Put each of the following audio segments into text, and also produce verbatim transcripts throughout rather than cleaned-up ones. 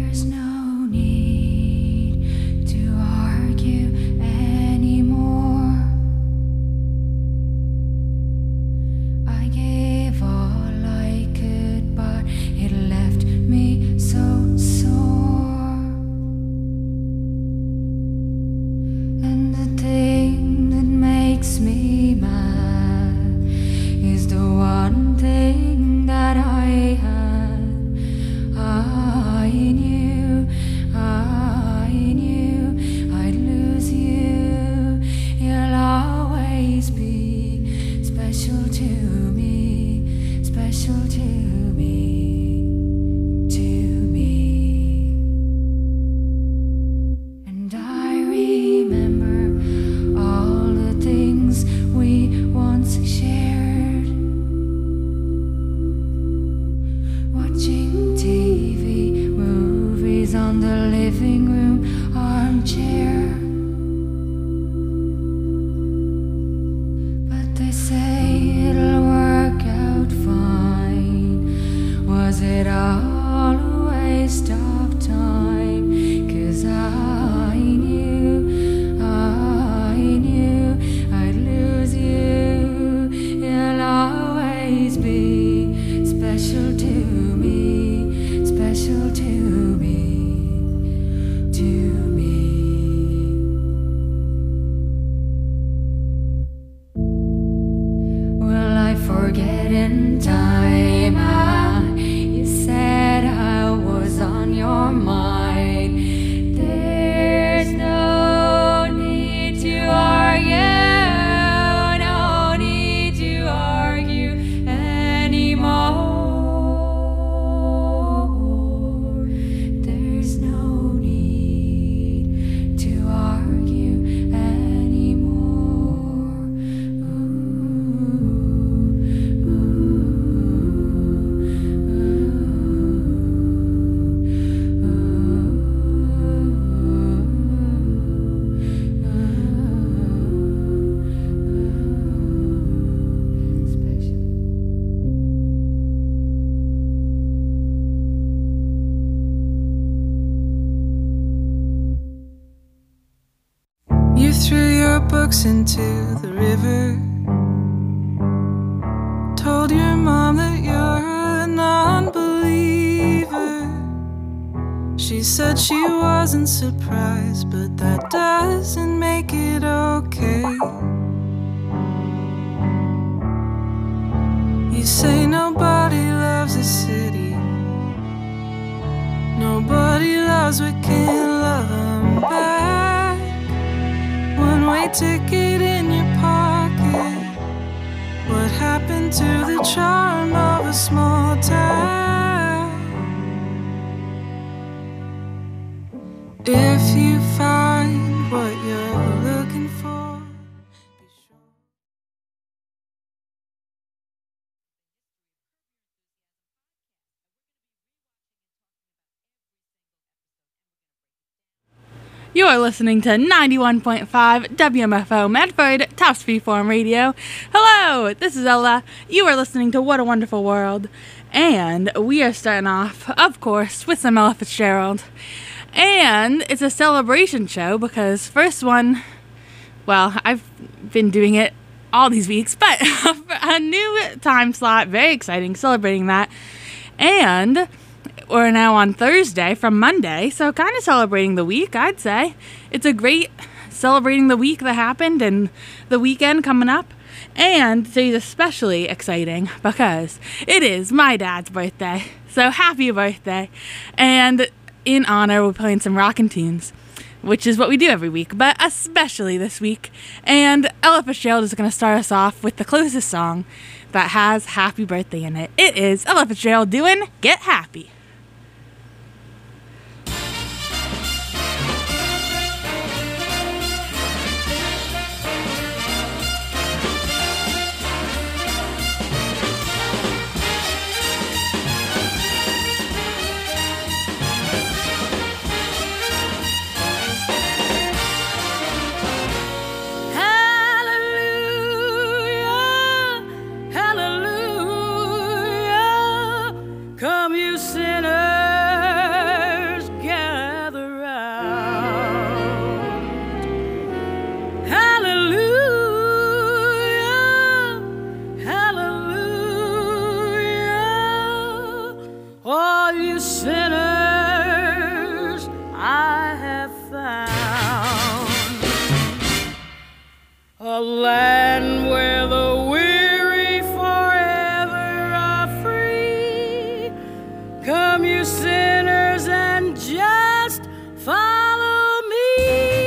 books into the river. Told your mom that you're a non-believer. She said she wasn't surprised, but that doesn't make it okay. You say nobody loves a city, nobody loves what can't love them back. One-way ticket in your pocket. What happened to the charm of a small town? If you find what you're looking for, be sure. You are listening to ninety-one point five W M F O Medford, Tufts Freeform Radio. Hello, this is Ella. You are listening to What a Wonderful World. And we are starting off, of course, with some Ella Fitzgerald. And it's a celebration show because first one, well, I've been doing it all these weeks, but a new time slot, very exciting, celebrating that. And we're now on Thursday from Monday, so kind of celebrating the week, I'd say. It's a great celebrating the week that happened and the weekend coming up. And today's especially exciting because it is my dad's birthday. So happy birthday. And in honor, we're playing some rockin' tunes, which is what we do every week, but especially this week. And Ella Fitzgerald is going to start us off with the closest song that has happy birthday in it. It is Ella Fitzgerald doing Get Happy. Come, you sinners, all you sinners I have found. A land where the weary forever are free. Come, you sinners, and just follow me.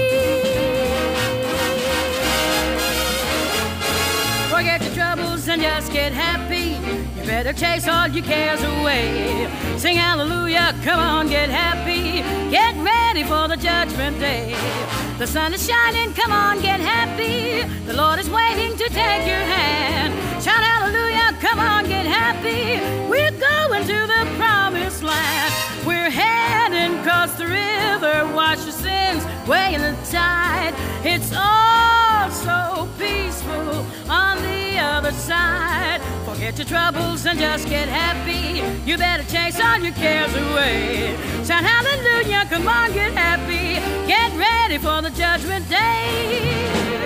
Forget your troubles and just get happy. You better chase all your cares away. Sing hallelujah, come on, get happy. Get ready for the judgment day. The sun is shining, come on, get happy. The Lord is waiting to take your hand. Shout hallelujah, come on, get happy. We're going to the promised land. We're heading across the river. Wash your sins way in the tide. It's all so peaceful on the other side. Forget your troubles and just get happy. You better chase all your cares away. Shout hallelujah, come on, get happy. Get ready for the judgment day.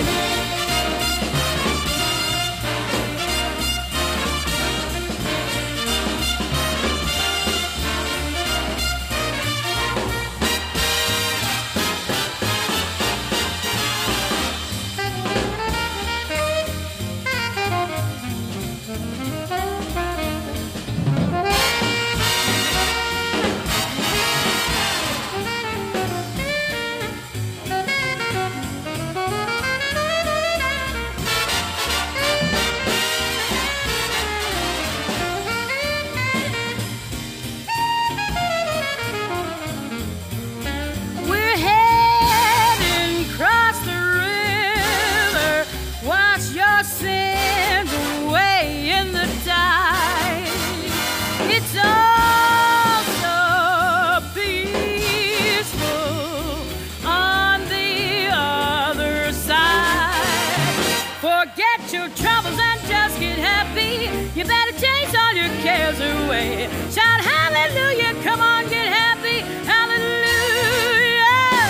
Away. Shout hallelujah, come on, get happy. Hallelujah,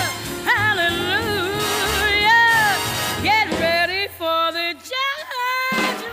hallelujah. Get ready for the judgment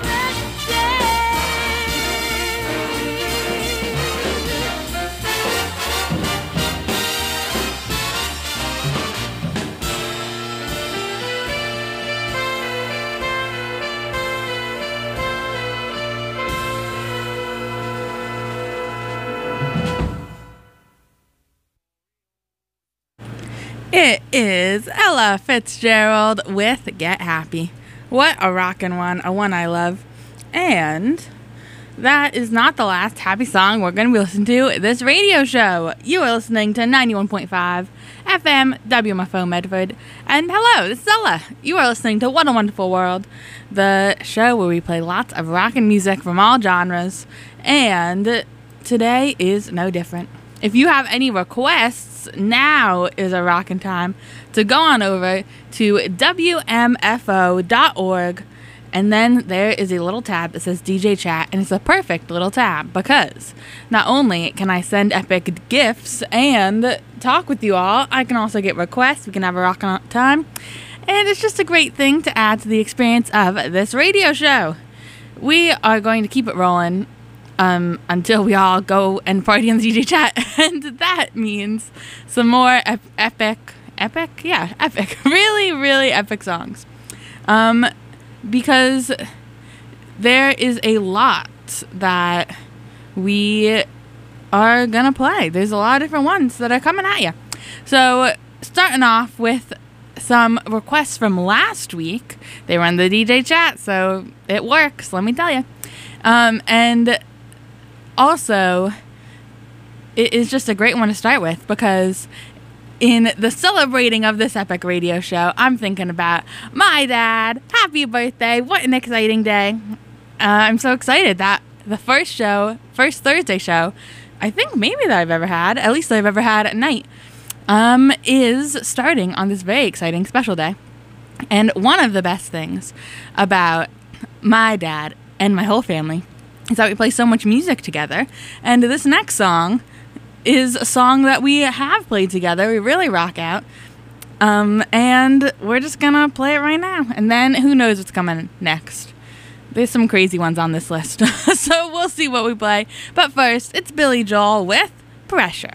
It is Ella Fitzgerald with Get Happy. What a rockin' one, a one I love. And that is not the last happy song we're going to be listening to this radio show. You are listening to ninety-one point five F M W M F O Medford. And hello, this is Ella. You are listening to What a Wonderful World, the show where we play lots of rockin' music from all genres. And today is no different. If you have any requests, now is a rockin' time to go on over to W M F O dot org, and then there is a little tab that says D J Chat, and it's a perfect little tab because not only can I send epic gifts and talk with you all, I can also get requests. We can have a rockin' time, and it's just a great thing to add to the experience of this radio show. We are going to keep it rolling Um, until we all go and party in the D J chat, and that means some more ep- epic, epic, yeah, epic, really, really epic songs, um, because there is a lot that we are gonna play. There's a lot of different ones that are coming at you. So starting off with some requests from last week. They were in the D J chat, so it works, let me tell you. Um, and Also, it is just a great one to start with because in the celebrating of this epic radio show, I'm thinking about my dad. Happy birthday. What an exciting day. Uh, I'm so excited that the first show, first Thursday show, I think maybe that I've ever had, at least that I've ever had at night, um, is starting on this very exciting special day. And one of the best things about my dad and my whole family is that we play so much music together. And this next song is a song that we have played together. We really rock out. Um, and we're just gonna play it right now. And then who knows what's coming next. There's some crazy ones on this list, so we'll see what we play. But first, it's Billy Joel with Pressure.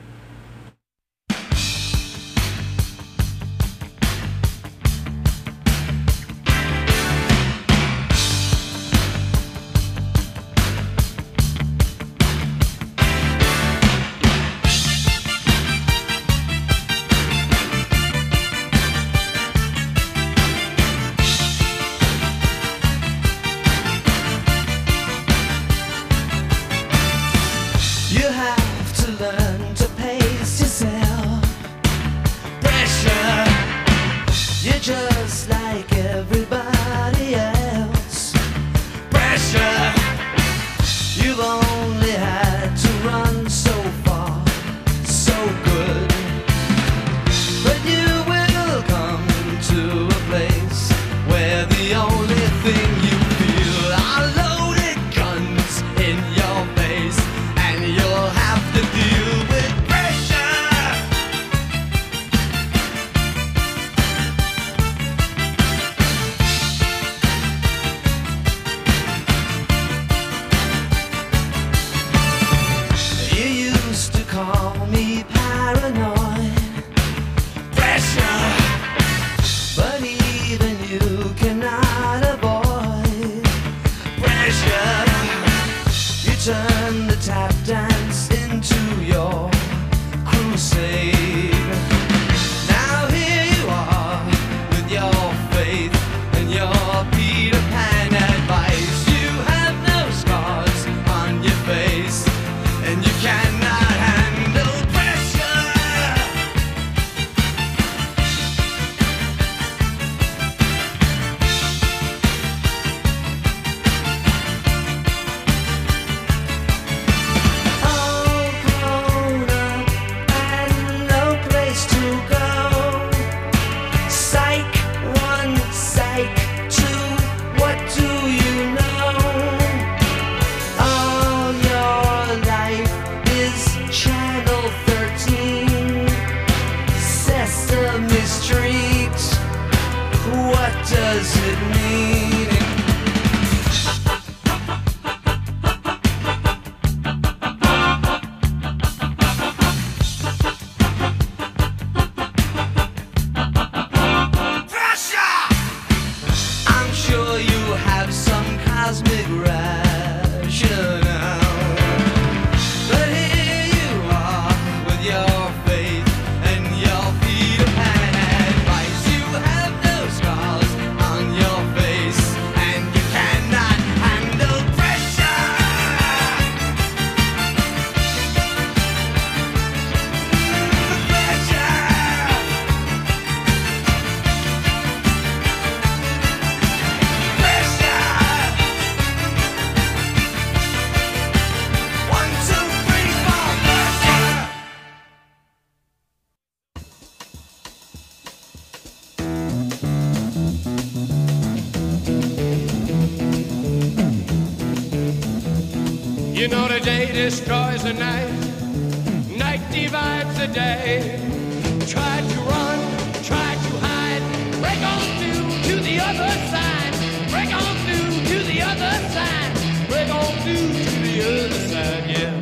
Just like everybody else. Pressure. You've only had to run so far, so good. But you will come to a place where the only thing you feel are loaded guns in your face, and you'll have to deal with pressure. Call me paranoid. Pressure. But even you cannot avoid pressure. You turn the tap dance into your crusade. Now here you are with your faith and your Peter Pan advice. You have no scars on your face, and you cannot does it mean? Pressure! I'm sure you have some cosmic rationale, but here you are with your faith and your Peter Pan advice. You have no scars on your face, and you cannot handle pressure. Pressure. Pressure. One, two, three, four, pressure. You know the day destroys the night, night divides the day. Try to run, try to hide, break on through to the other side, break on through to the other side, break on through to the other side, yeah.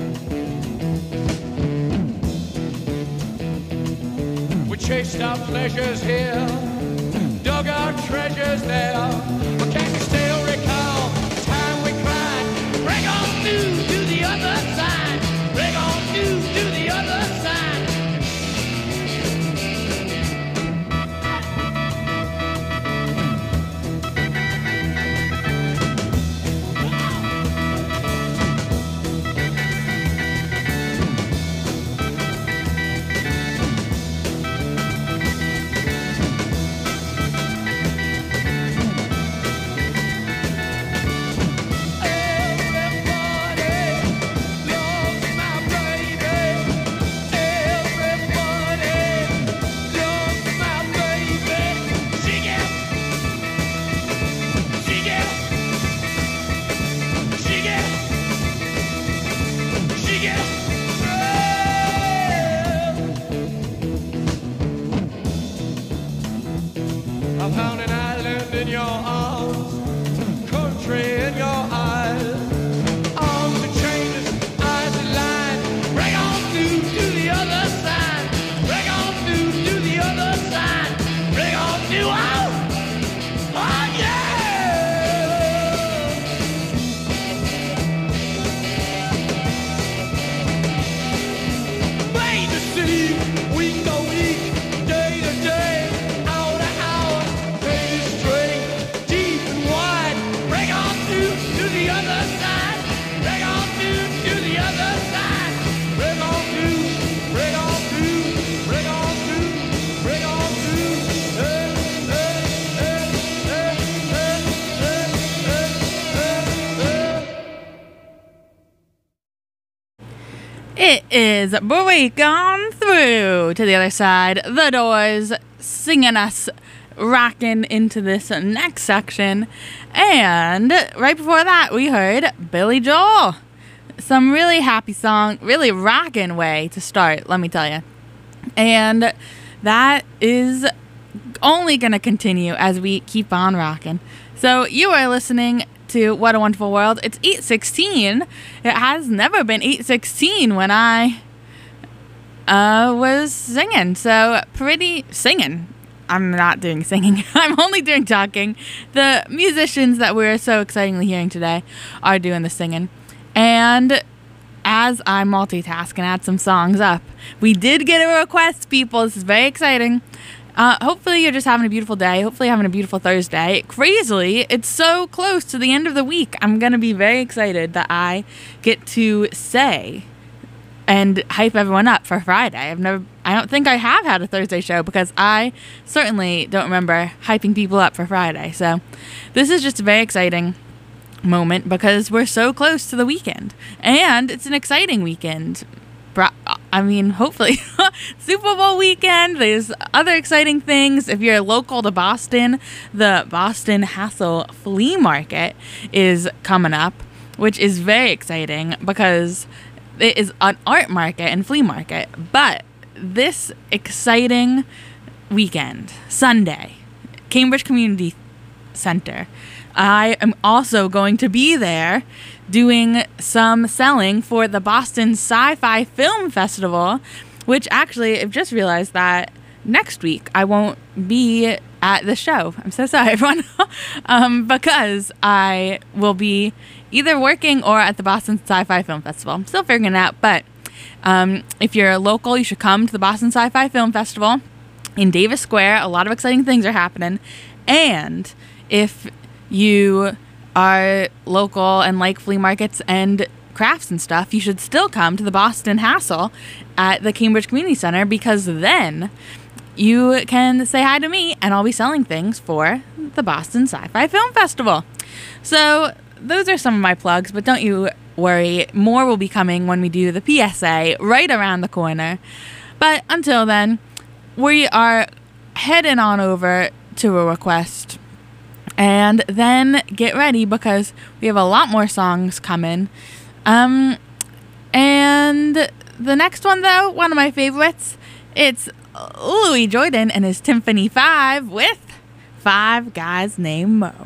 We chased our pleasures here, dug our treasures there, but can you still recall the time we cried? Break on through to the other side. Break on through to the other side. It is Break On Through to the Other Side. The Doors singing us, rocking into this next section. And right before that, we heard Billy Joel. Some really happy song, really rocking way to start, let me tell you. And that is only going to continue as we keep on rocking. So you are listening to What a Wonderful World. It's eight sixteen. It has never been eight sixteen when I uh, was singing. So pretty singing. I'm not doing singing. I'm only doing talking. The musicians that we're so excitingly hearing today are doing the singing. And as I multitask and add some songs up, we did get a request, people. This is very exciting. Uh, hopefully you're just having a beautiful day. Hopefully having a beautiful Thursday. Crazily, it's so close to the end of the week. I'm going to be very excited that I get to say and hype everyone up for Friday. I've never, I don't think I have had a Thursday show because I certainly don't remember hyping people up for Friday. So this is just a very exciting moment because we're so close to the weekend. And it's an exciting weekend. I mean, hopefully, Super Bowl weekend, there's other exciting things. If you're local to Boston, the Boston Hassel Flea Market is coming up, which is very exciting because it is an art market and flea market. But this exciting weekend, Sunday, Cambridge Community Center, I am also going to be there doing some selling for the Boston Sci-Fi Film Festival, which actually, I've just realized that next week I won't be at the show. I'm so sorry, everyone. um, because I will be either working or at the Boston Sci-Fi Film Festival. I'm still figuring it out, but um, if you're local, you should come to the Boston Sci-Fi Film Festival in Davis Square. A lot of exciting things are happening. And if you are local and like flea markets and crafts and stuff, you should still come to the Boston Hassel at the Cambridge Community Center because then you can say hi to me and I'll be selling things for the Boston Sci-Fi Film Festival. So those are some of my plugs, but don't you worry, more will be coming when we do the P S A right around the corner. But until then, we are heading on over to a request. And then get ready because we have a lot more songs coming. Um, and the next one, though, one of my favorites, it's Louis Jordan and his Timpani Five with Five Guys Named Mo.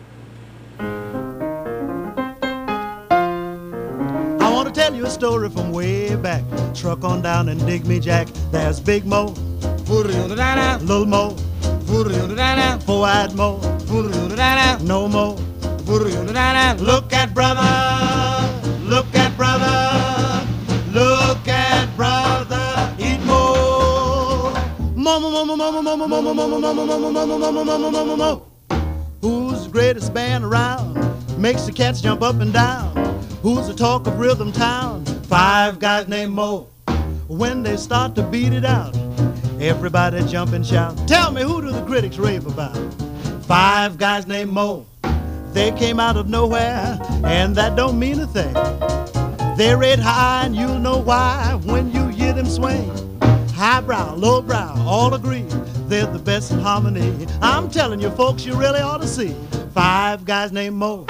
I want to tell you a story from way back. Truck on down and dig me, Jack. There's Big Mo, Little Mo, Four-eyed Mo, no Mo. Look at brother, look at brother, look at brother, eat Mo. Mo, mo, mo, mo, mo, mo, mo, mo, mo, mo, mo, mo, mo, mo, mo, mo, mo, mo, mo, mo. Who's the greatest band around? Makes the cats jump up and down. Who's the talk of Rhythm Town? Five guys named Mo. When they start to beat it out, everybody jump and shout. Tell me, who do the critics rave about? Five guys named Mo. They came out of nowhere, and that don't mean a thing. They're red high, and you'll know why when you hear them swing. Highbrow, lowbrow, all agree they're the best in harmony. I'm telling you, folks, you really ought to see Five Guys Named Mo.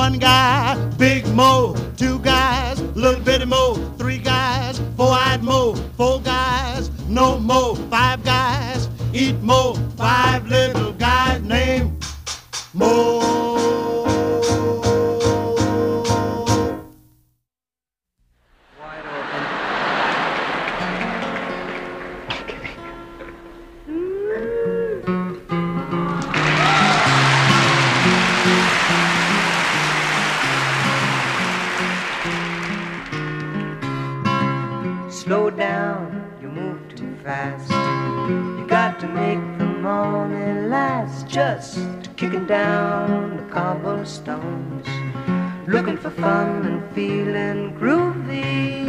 one guy, Big Mo. Two guys, little bitty Mo. Three guys, four-eyed Mo. Four guys, no Mo. Five guys, eat Mo. Five little guys named Mo. Slow down, you move too fast. You got to make the morning last. Just kicking down the cobblestones, looking for fun and feeling groovy.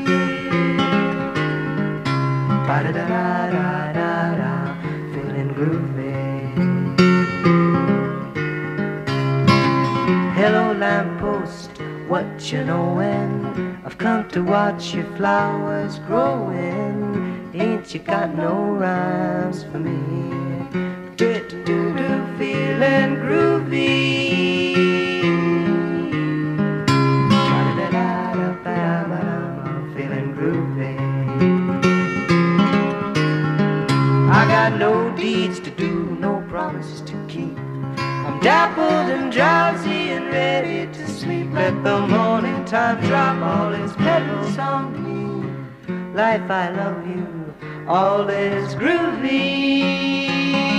Ba-da-da-da-da-da, feeling groovy. Hello lamppost, what you knowin'? I've come to watch your flowers growing. Ain't you got no rhymes for me? Do-do-do-do, feeling groovy. Ba-da-da-da-da-ba-da-ba-da, feeling groovy. I got no deeds to do, no promises to keep. I'm dappled and drowsy and ready to sleep. Let the morning time drop all its petals on me. Life, I love you, all is groovy.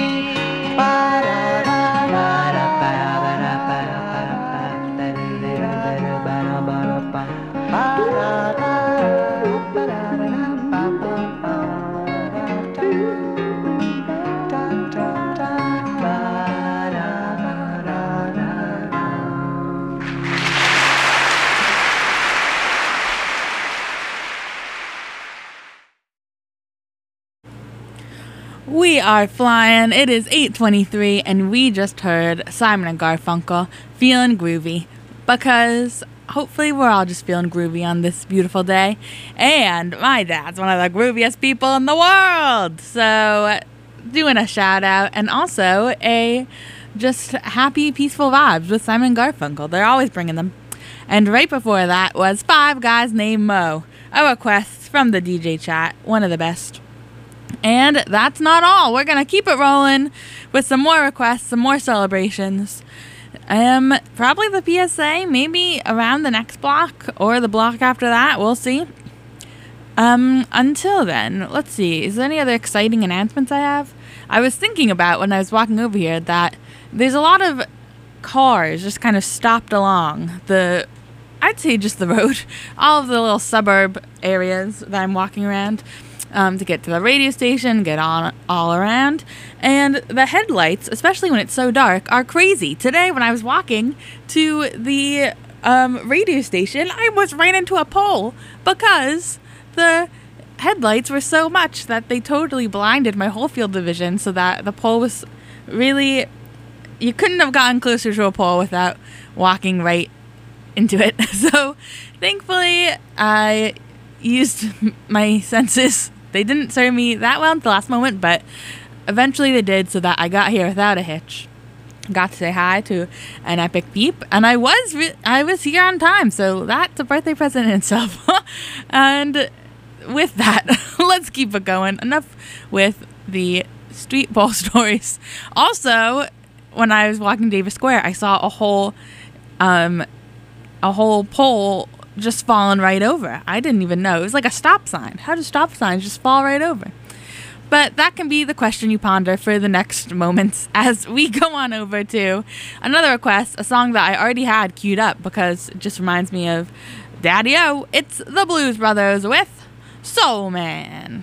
We are flying. It is eight twenty-three, and we just heard Simon and Garfunkel, Feeling Groovy, because hopefully we're all just feeling groovy on this beautiful day. And my dad's one of the grooviest people in the world, so doing a shout out, and also a just happy, peaceful vibes with Simon and Garfunkel. They're always bringing them. And right before that was Five Guys Named Mo, a request from the D J chat, one of the best. And that's not all. We're going to keep it rolling with some more requests, some more celebrations. Um, probably the P S A, maybe around the next block or the block after that. We'll see. Um, until then, let's see. Is there any other exciting announcements I have? I was thinking about when I was walking over here that there's a lot of cars just kind of stopped along the, I'd say just the road, all of the little suburb areas that I'm walking around. Um, to get to the radio station, get on all around. And the headlights, especially when it's so dark, are crazy. Today, when I was walking to the um, radio station, I was ran into a pole because the headlights were so much that they totally blinded my whole field of vision, so that the pole was really... You couldn't have gotten closer to a pole without walking right into it. So, thankfully, I used my senses. They didn't serve me that well at the last moment, but eventually they did, so that I got here without a hitch. Got to say hi to an epic beep, and I was re- I was here on time, so that's a birthday present in itself. And with that, let's keep it going. Enough with the street pole stories. Also, when I was walking Davis Square, I saw a whole um a whole pole just falling right over. I didn't even know. It was like a stop sign. How do stop signs just fall right over? But that can be the question you ponder for the next moments as we go on over to another request, a song that I already had queued up because it just reminds me of Daddy-O. It's the Blues Brothers with Soul Man.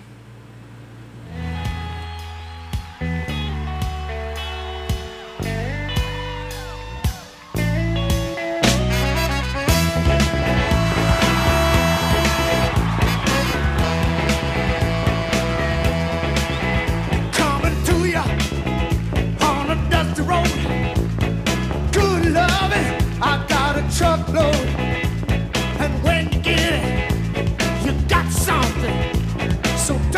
Truckload, and when you get it, you got something so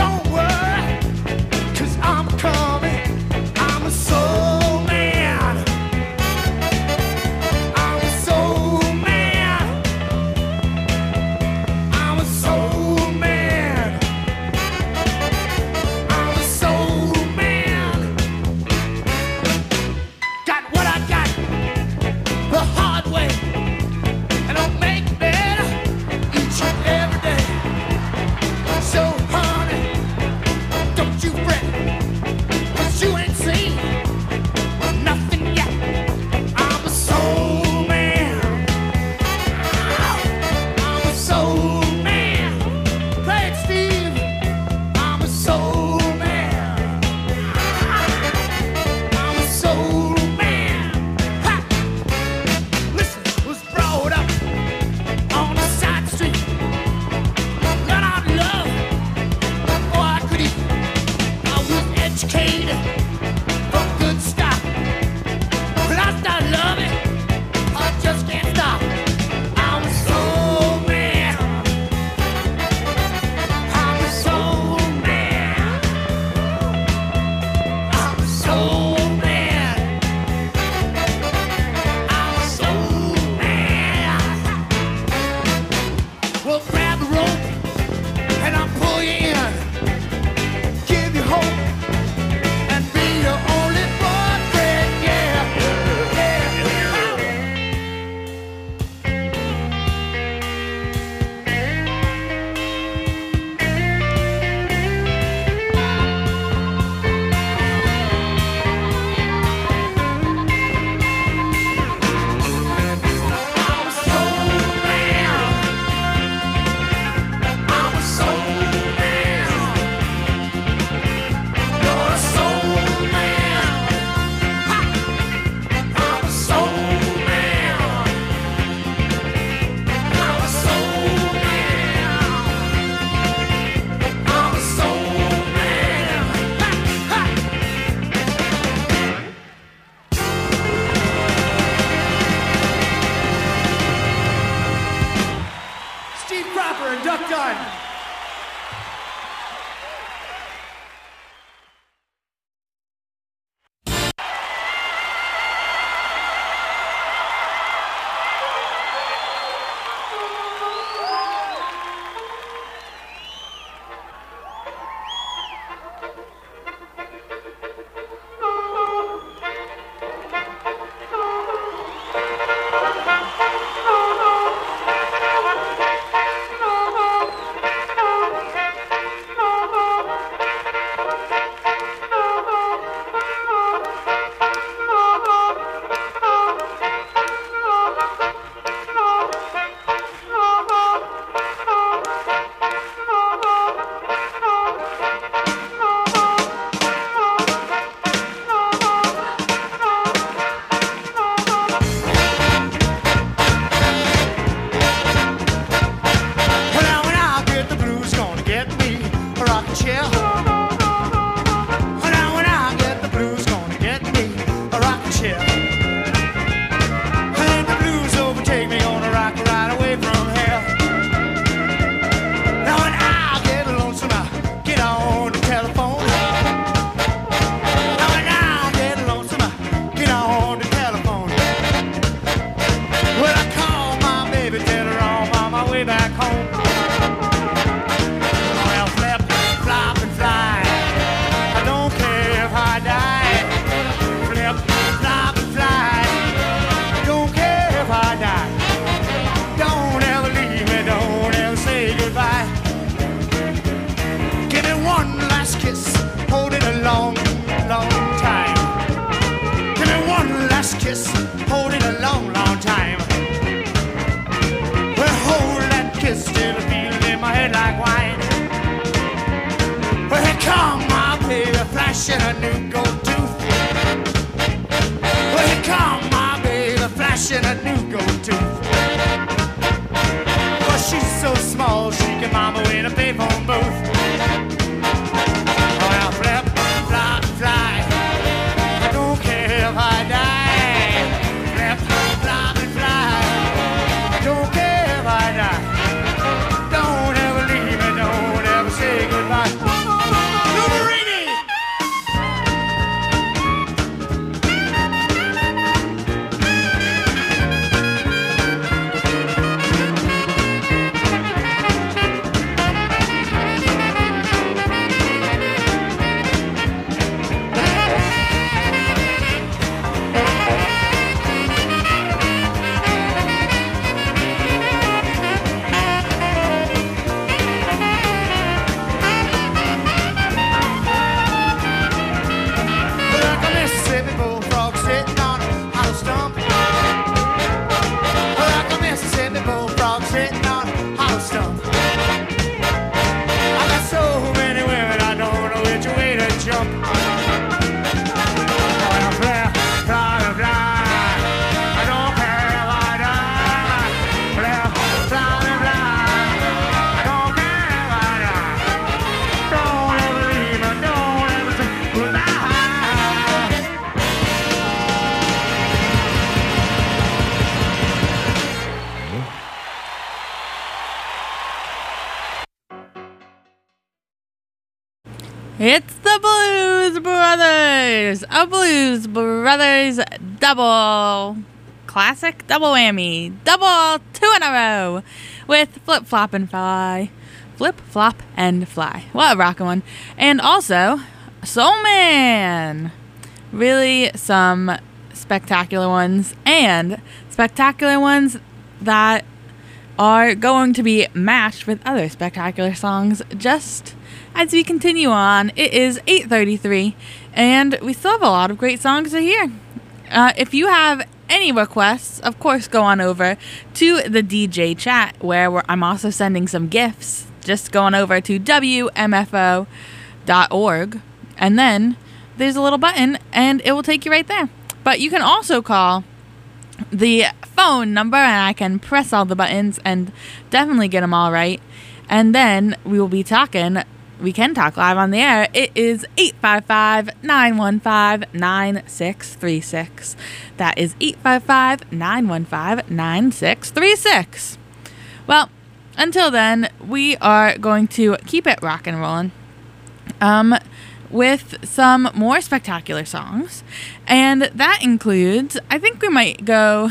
It's the Blues Brothers, a Blues Brothers double classic, double whammy, double two in a row with Flip Flop and Fly. Flip, Flop, and Fly. What a rockin' one. And also, Soul Man. Really some spectacular ones, and spectacular ones that are going to be matched with other spectacular songs just as we continue on. It is eight thirty-three, and we still have a lot of great songs to hear. Uh, if you have any requests, of course, go on over to the D J chat, where we're, I'm also sending some gifts. Just going over to W M F O dot org, and then there's a little button, and it will take you right there. But you can also call the phone number, and I can press all the buttons and definitely get them all right. And then we will be talking. We can talk live on the air. It is eight five five, nine one five, nine six three six. That is eight five five, nine one five, nine six three six. Well, until then, we are going to keep it rock and rolling um, with some more spectacular songs. And that includes, I think we might go...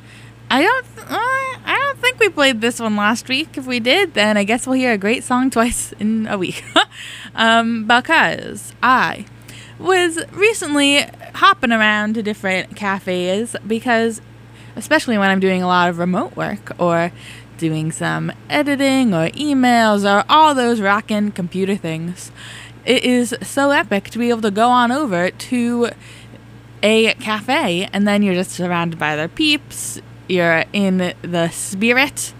I don't uh, I don't think we played this one last week. If we did, then I guess we'll hear a great song twice in a week. um, because I was recently hopping around to different cafes, because especially when I'm doing a lot of remote work or doing some editing or emails or all those rockin' computer things, it is so epic to be able to go on over to a cafe, and then you're just surrounded by other peeps. You're in the spirit.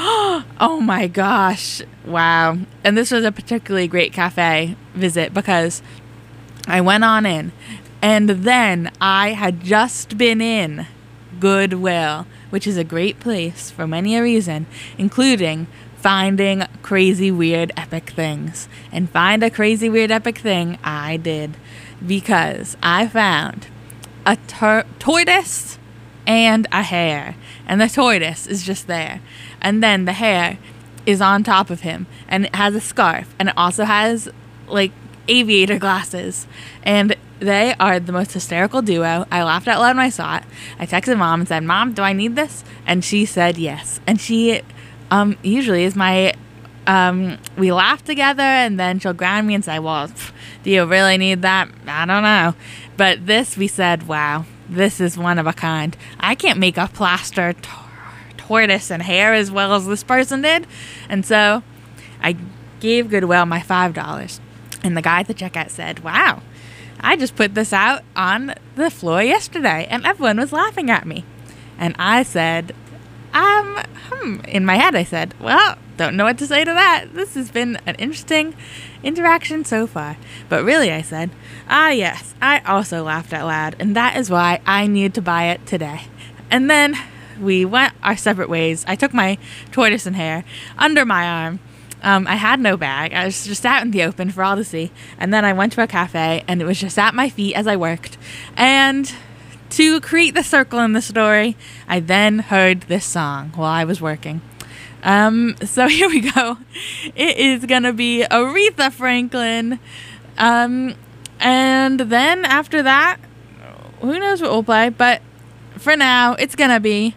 Oh my gosh. Wow. And this was a particularly great cafe visit, because I went on in, and then I had just been in Goodwill, which is a great place for many a reason, including finding crazy, weird, epic things. And find a crazy, weird, epic thing I did, because I found a tor- tortoise and a hare, and the tortoise is just there, and then the hare is on top of him, and it has a scarf, and it also has like aviator glasses, and they are the most hysterical duo. I laughed out loud when I saw it. I texted Mom and said, "Mom, do I need this?" And she said yes. And she um usually is my um we laugh together, and then she'll ground me and say, "Well, pff, do you really need that?" I don't know. But this, we said, wow, this is one of a kind. I can't make a plaster tor- tortoise and hare as well as this person did. And so I gave Goodwill my five dollars. And the guy at the checkout said, "Wow, I just put this out on the floor yesterday, and everyone was laughing at me." And I said, um, hmm. In my head I said, "Well, don't know what to say to that. This has been an interesting interaction so far." But really, I said, "Ah, yes, I also laughed out loud, and that is why I need to buy it today." And then we went our separate ways. I took my tortoise and hare under my arm. Um, I had no bag. I was just out in the open for all to see. And then I went to a cafe, and it was just at my feet as I worked. And to create the circle in the story, I then heard this song while I was working. Um, so here we go. It is going to be Aretha Franklin. Um, and then after that, who knows what we'll play, but for now, it's going to be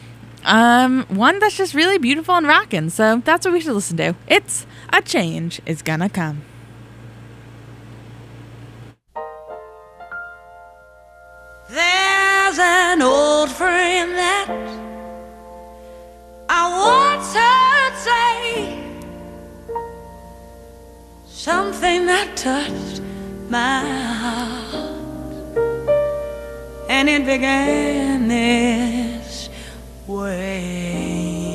um, one that's just really beautiful and rockin'. So that's what we should listen to. It's A Change Is Gonna Come. There's an old friend that I once heard say something that touched my heart, and it began this way.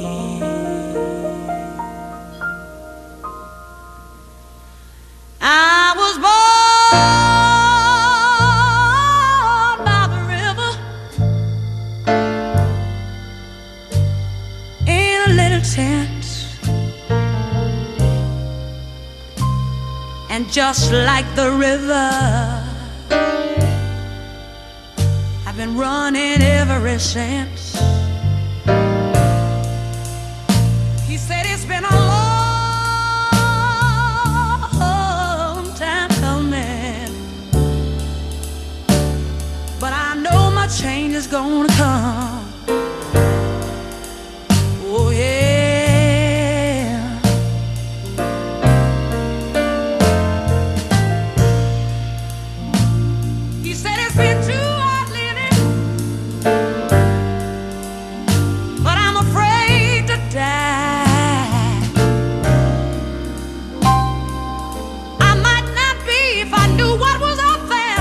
I was born by the river in a little tent, and just like the river, I've been running ever since. He said it's been a long time come. Oh yeah. He said it's been too hard living, but I'm afraid to die. I might not be if I knew what was up there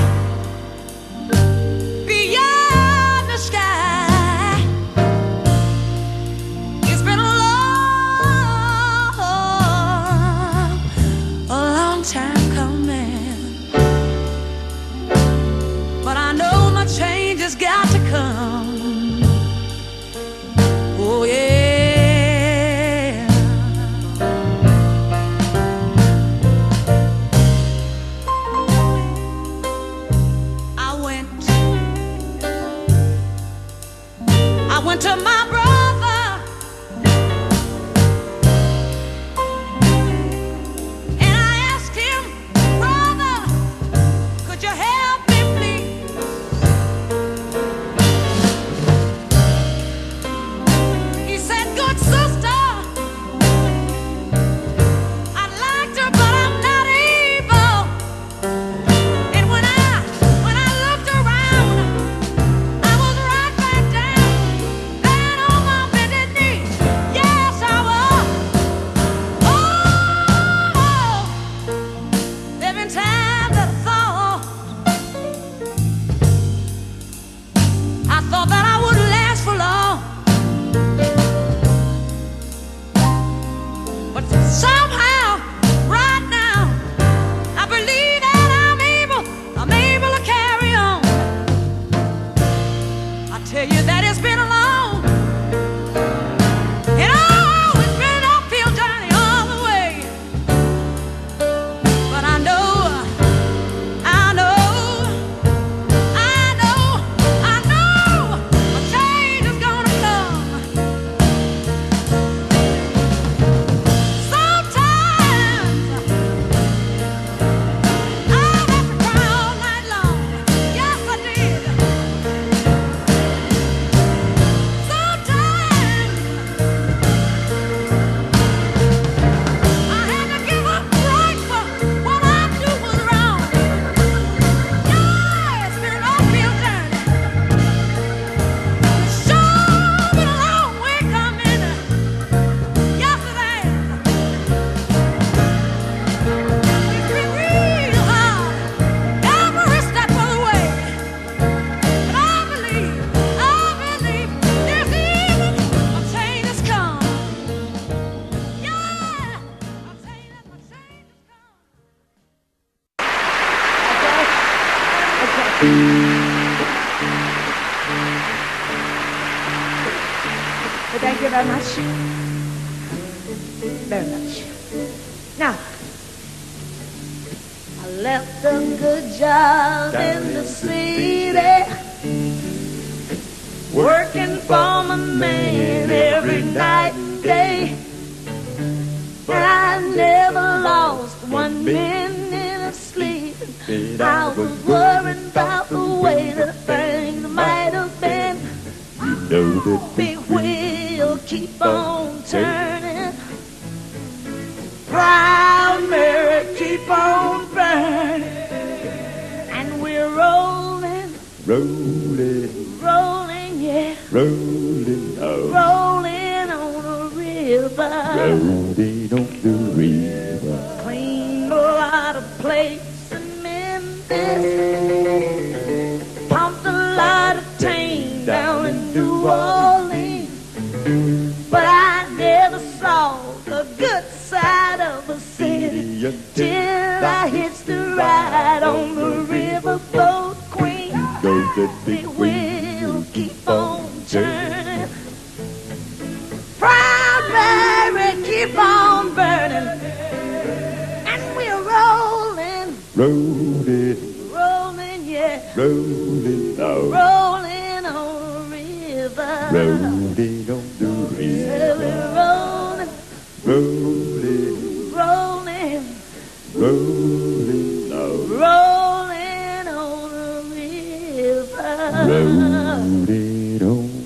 beyond the sky. It's been a long, a long time coming, but I know my change has got to come. Oh yeah. I went I went to my brother and I asked him, brother, could you help me please? He said, good sister, I'd like to, but I'm not able. And when I when I looked around, I was right back down, down on my bended knee. Yes, I was. Oh, there've been times that I thought I thought that I wouldn't last for long, but somehow, right now, I believe that I'm able, I'm able to carry on. I tell you that it's been a long, and oh, it's been an uphill journey all the way. But I know, I know, I know, I know, a change is gonna come. Sometimes I have to cry all night long. Yes, I did. Sometimes I had to give up right for what I knew was wrong. Yeah, it's been an uphill journey. Sure been a long way coming. Yes, it has. It's been real hard every step of the way. But I believe, I believe this evening a change has come. Yeah, I'm saying that my change has come. Well, thank you very much. Very much. Now, I left a good job in the city, working for my man every night and day. And I never lost one minute of sleep. I was worried about the way that things might have been. Big wheel keep on turning, proud Mary keep on burning, and we're rolling, Rolling, rolling, yeah, rolling, oh, rolling on the river. rolling on the river. Cleaned a lot of plates in Memphis, pumped a lot of tang down in New Orleans, but I never saw the good side of the city till I hitched a ride on the riverboat Queen. Go the The big wheel keep on turning, proud Mary keep on burning, and we're rolling, rolling, rolling, yeah, rolling, oh, rolling on the river. rolling on the Yeah, we're river. rolling, Rolling, rolling, rolling, oh, rolling on the river. rolling on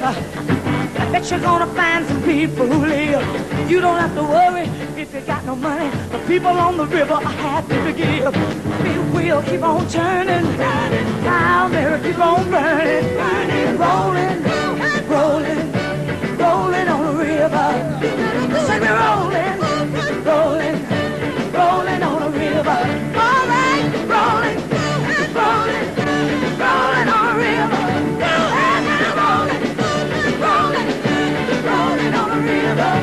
river. I bet you're gonna find some people who live. You don't have to worry if you got no money. The people on the river are happy to give. The wheel keep on turning, I'll never keep on burning, burning, rolling, rolling, rolling on the river. Say we're rolling, rolling, rolling on the river. All right, rolling, rolling, rolling on the river. And I'm rolling, rolling, rolling on the river.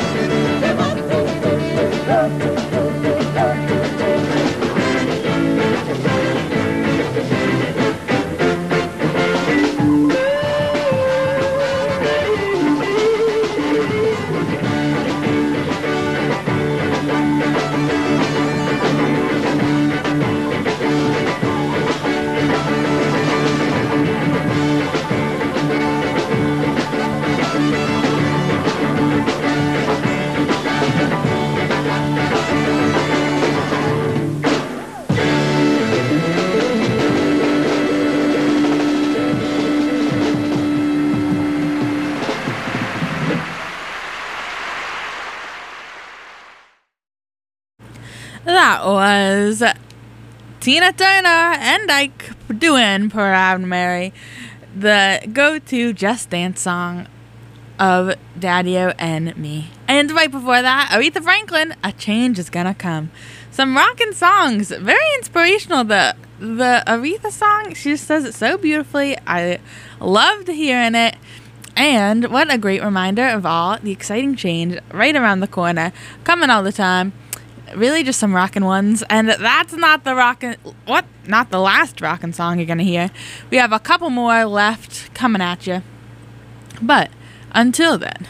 That was Tina Turner and Ike doing Proud Mary, the go-to Just Dance song of Daddy-O and me. And right before that, Aretha Franklin, A Change Is Gonna Come. Some rockin' songs, very inspirational. The the Aretha song, she just says it so beautifully. I loved hearing it. And what a great reminder of all the exciting change right around the corner, coming all the time. Really just some rockin' ones. And that's not the rockin', what? Not the last rockin' song you're gonna hear. We have a couple more left coming at you. But until then,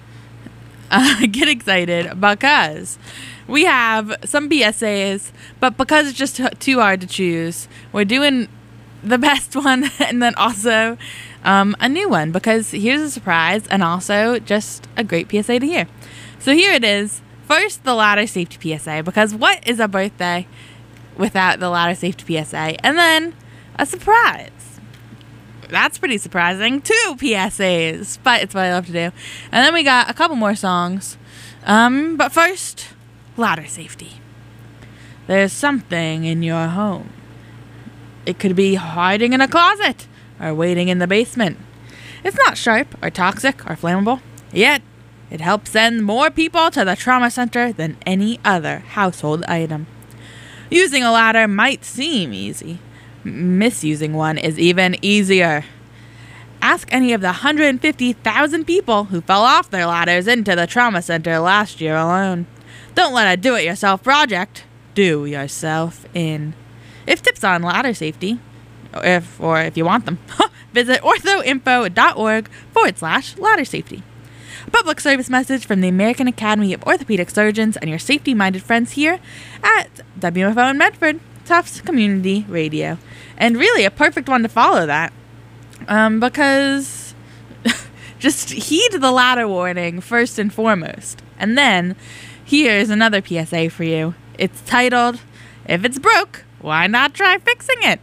uh, get excited because we have some P S As, but because it's just too hard to choose, we're doing the best one and then also um, a new one because here's a surprise and also just a great P S A to hear. So here it is. First, the ladder safety P S A, because what is a birthday without the ladder safety P S A? And then a surprise. That's pretty surprising. Two P S As, but it's what I love to do. And then we got a couple more songs. Um, but first, ladder safety. There's something in your home. It could be hiding in a closet or waiting in the basement. It's not sharp or toxic or flammable, yet it helps send more people to the trauma center than any other household item. Using a ladder might seem easy. Misusing one is even easier. Ask any of the one hundred fifty thousand people who fell off their ladders into the trauma center last year alone. Don't let a do-it-yourself project do yourself in. If tips on ladder safety, if or if you want them, visit orthoinfo.org forward slash ladder safety. A public service message from the American Academy of Orthopedic Surgeons and your safety-minded friends here at W F O in Medford, Tufts Community Radio. And really a perfect one to follow that, um, because just heed the ladder warning first and foremost. And then here's another P S A for you. It's titled, If It's Broke, Why Not Try Fixing It?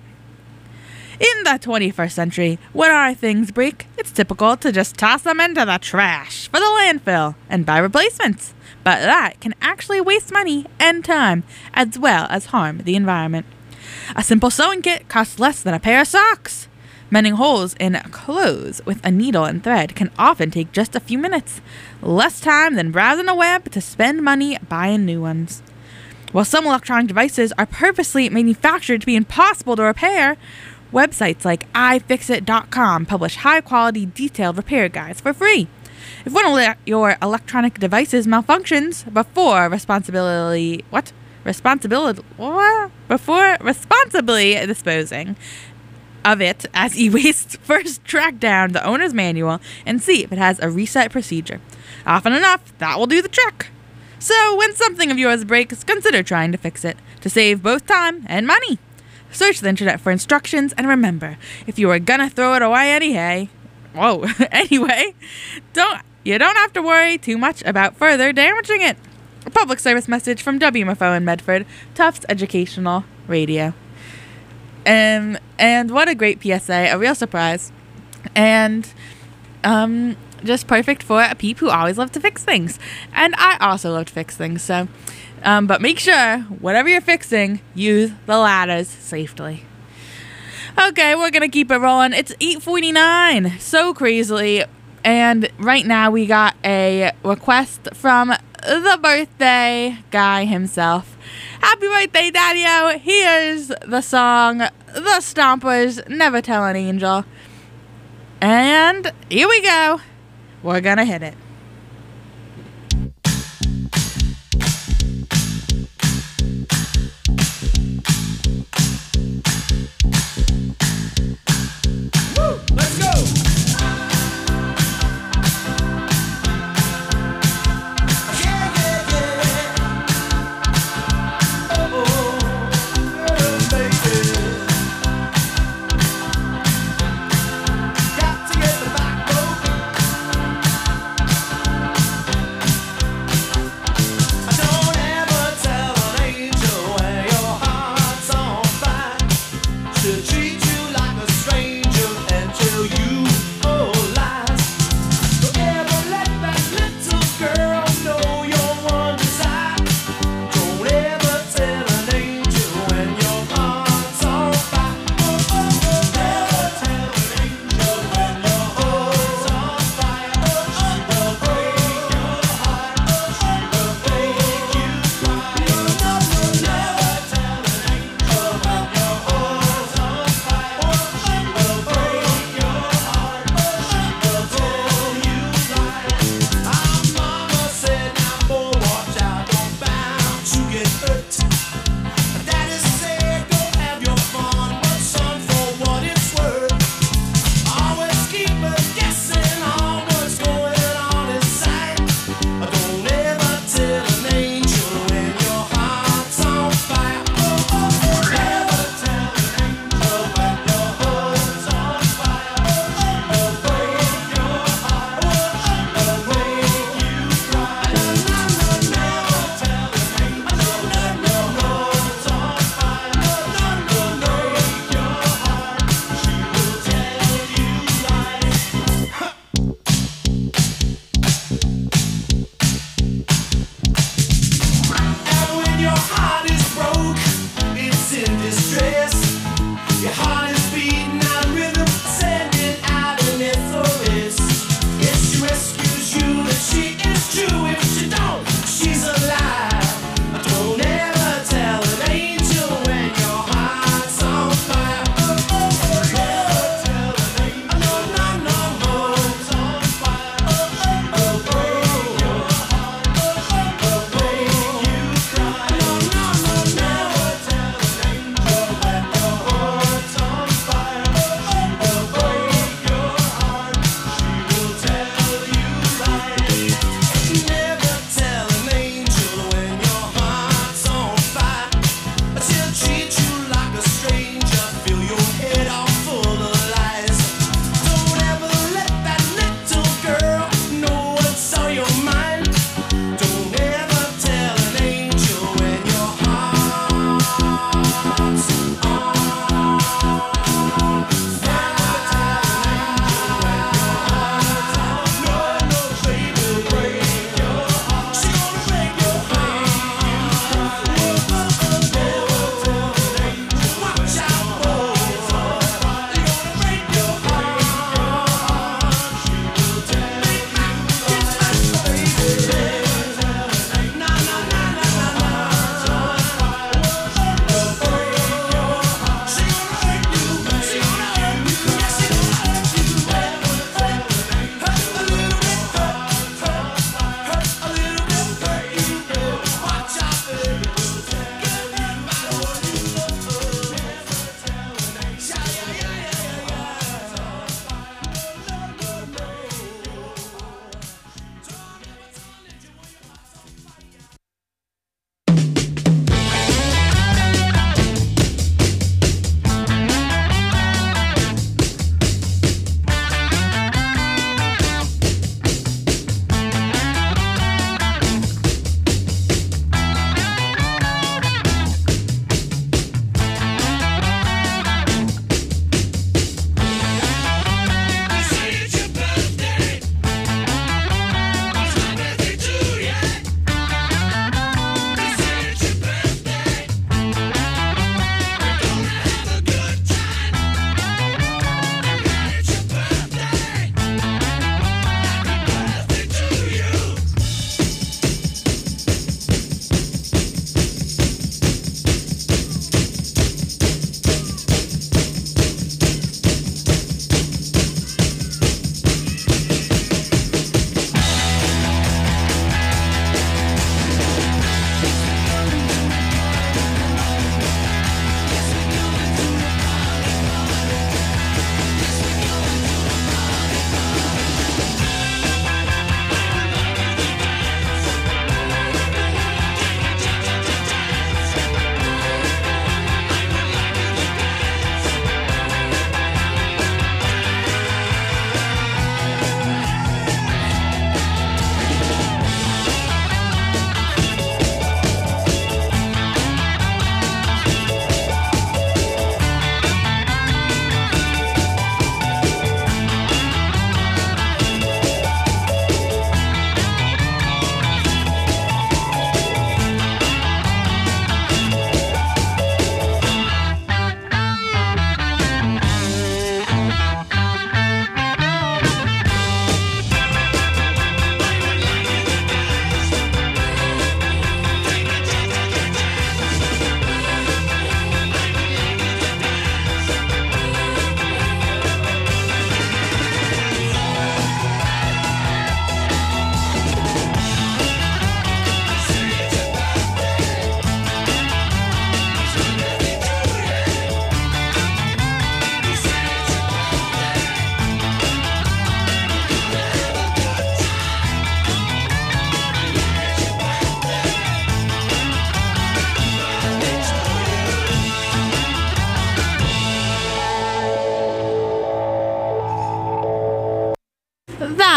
In the twenty-first century, when our things break, it's typical to just toss them into the trash for the landfill and buy replacements. But that can actually waste money and time, as well as harm the environment. A simple sewing kit costs less than a pair of socks. Mending holes in clothes with a needle and thread can often take just a few minutes, less time than browsing a web to spend money buying new ones. While some electronic devices are purposely manufactured to be impossible to repair, websites like i fix it dot com publish high-quality, detailed repair guides for free. If one of your electronic devices malfunctions before responsibility, what? Responsibility, what? Before responsibly disposing of it as e-waste, first track down the owner's manual and see if it has a reset procedure. Often enough, that will do the trick. So when something of yours breaks, consider trying to fix it to save both time and money. Search the internet for instructions, and remember, if you are gonna throw it away anyhow, whoa, anyway, don't you don't have to worry too much about further damaging it. A public service message from W M F O in Medford, Tufts Educational Radio. Um, and what a great P S A, a real surprise. And um, just perfect for a peep who always love to fix things. And I also love to fix things, so, um, but make sure, whatever you're fixing, use the ladders safely. Okay, we're gonna keep it rolling. It's eight forty-nine, so crazily, and right now we got a request from the birthday guy himself. Happy birthday, Daddy-O! Here's the song, The Stompers, Never Tell an Angel. And here we go. We're gonna hit it. Let's go! Yeah, yeah, yeah. Oh, oh, baby. Got to get the back road.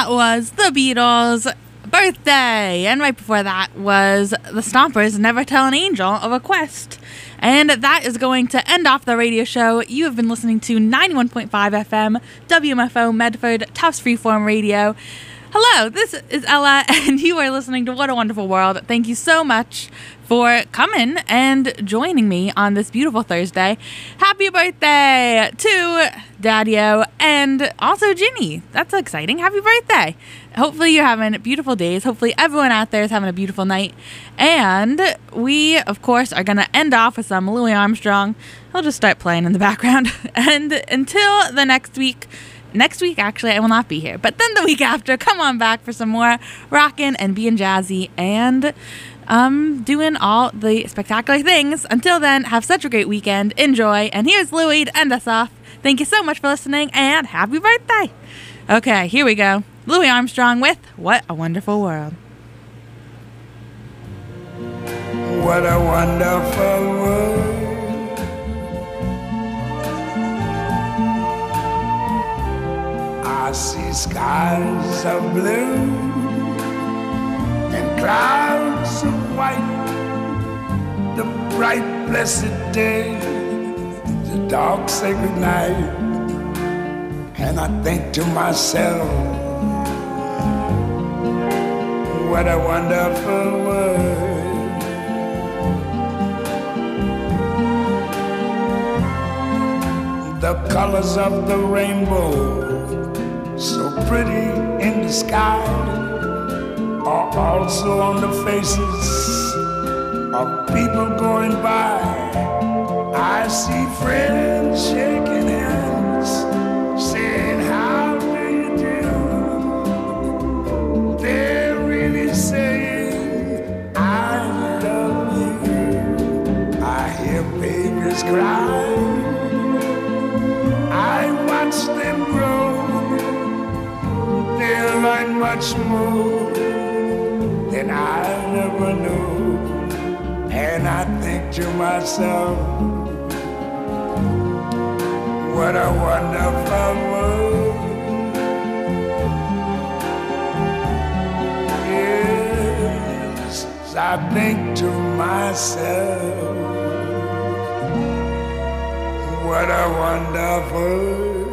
that was The Beatles' Birthday. And right before that was The Stompers' Never Tell an Angel of a Quest. And that is going to end off the radio show. You have been listening to ninety-one point five F M, W M F O Medford, Tufts Freeform Radio. Hello, this is Ella, and you are listening to What a Wonderful World. Thank you so much for coming and joining me on this beautiful Thursday. Happy birthday to Daddy-O and also Ginny. That's exciting. Happy birthday. Hopefully you're having beautiful days. Hopefully everyone out there is having a beautiful night. And we, of course, are going to end off with some Louis Armstrong. He'll just start playing in the background. And until the next week, Next week, actually, I will not be here. But then the week after, come on back for some more rockin' and being jazzy and um, doing all the spectacular things. Until then, have such a great weekend. Enjoy. And here's Louis to end us off. Thank you so much for listening and happy birthday. Okay, here we go. Louis Armstrong with What a Wonderful World. What a wonderful world. I see skies of blue and clouds of white, the bright blessed day, the dark sacred night, and I think to myself, what a wonderful world. The colors of the rainbow, so pretty in the sky, are also on the faces of people going by. I see friends shaking hands, saying, how do you do? They're really saying, I love you. I hear babies cry, I watch them grow. They'll learn much more than I never knew. And I think to myself, what a wonderful world. Yes, I think to myself, what a wonderful world.